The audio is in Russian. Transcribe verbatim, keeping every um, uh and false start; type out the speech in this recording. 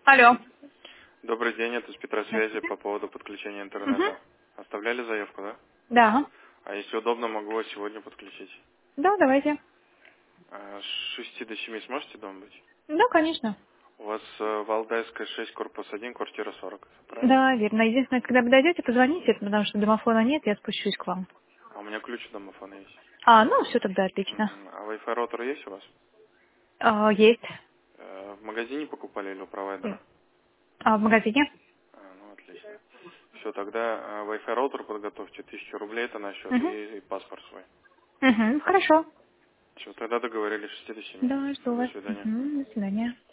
Алло. Добрый день, это с Петросвязи Здравствуйте. по поводу подключения Угу. интернета. Оставляли заявку, да? Да. А если удобно, могу вас сегодня подключить. Да, давайте. А, С шести до семи сможете дома быть? Да, конечно. У вас э, Валдайская шесть, корпус один, квартира сорок, правильно? Да, верно. Единственное, когда вы дойдете, позвоните, потому что домофона нет, я спущусь к вам. А у меня ключ от домофона есть. А, ну, все тогда отлично. Мгм. А Wi-Fi роутер есть у вас? А, есть. Э, В магазине покупали или у провайдера? А в магазине? А, ну отлично. Все, тогда э, Wi-Fi роутер подготовьте, тысячу рублей это на счет Угу. и, и паспорт свой. Угу. Хорошо. Все, тогда договорились с шести до семи. Да, Все, жду до вас. свидания. Угу. До свидания.